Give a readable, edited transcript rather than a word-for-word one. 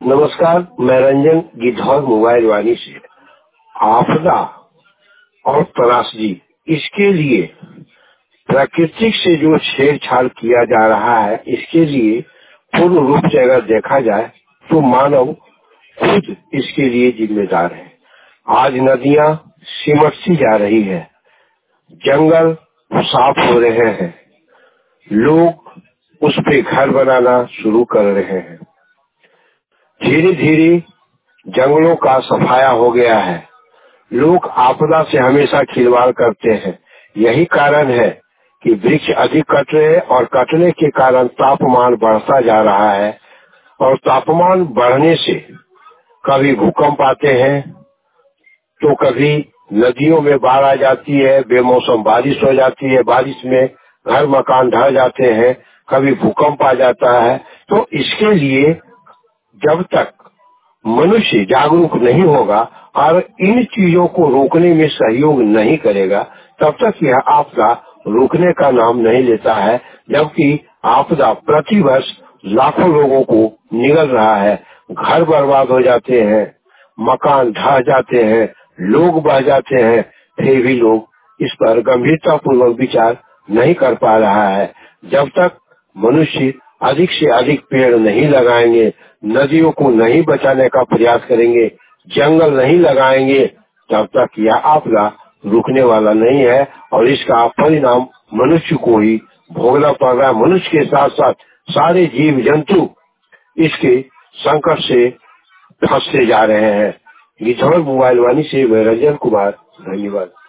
नमस्कार, मैं रंजन गिद्धौर मोबाइल वाणी से। आपदा और त्रासदी, इसके लिए प्राकृतिक से जो छेड़छाड़ किया जा रहा है, इसके लिए पूर्ण रूप से अगर देखा जाए तो मानव खुद इसके लिए जिम्मेदार है। आज नदियां सिमटती जा रही है, जंगल साफ हो रहे हैं, लोग उस पे घर बनाना शुरू कर रहे हैं। धीरे धीरे जंगलों का सफाया हो गया है। लोग आपदा से हमेशा खिलवाड़ करते हैं। यही कारण है कि वृक्ष अधिक कट रहे हैं और कटने के कारण तापमान बढ़ता जा रहा है। और तापमान बढ़ने से कभी भूकंप आते हैं, तो कभी नदियों में बाढ़ आ जाती है, बेमौसम बारिश हो जाती है, बारिश में घर मकान ढह जाते हैं, कभी भूकंप आ जाता है। तो इसके लिए जब तक मनुष्य जागरूक नहीं होगा और इन चीजों को रोकने में सहयोग नहीं करेगा, तब तक यह आपदा रुकने का नाम नहीं लेता है। जबकि आपदा प्रतिवर्ष लाखों लोगों को निगल रहा है, घर बर्बाद हो जाते हैं, मकान ढह जाते हैं, लोग बह जाते हैं, फिर भी लोग इस पर गंभीरता पूर्वक विचार नहीं कर पा रहा है। जब तक मनुष्य अधिक से अधिक पेड़ नहीं लगाएंगे, नदियों को नहीं बचाने का प्रयास करेंगे, जंगल नहीं लगाएंगे, तब तक यह आपदा रुकने वाला नहीं है और इसका परिणाम मनुष्य को ही भोगना पड़ रहा है। मनुष्य के साथ साथ सारे जीव जंतु इसके संकट से फंसते जा रहे हैं। गिद्धौर मोबाइल वाणी से मैं रंजन कुमार, धन्यवाद।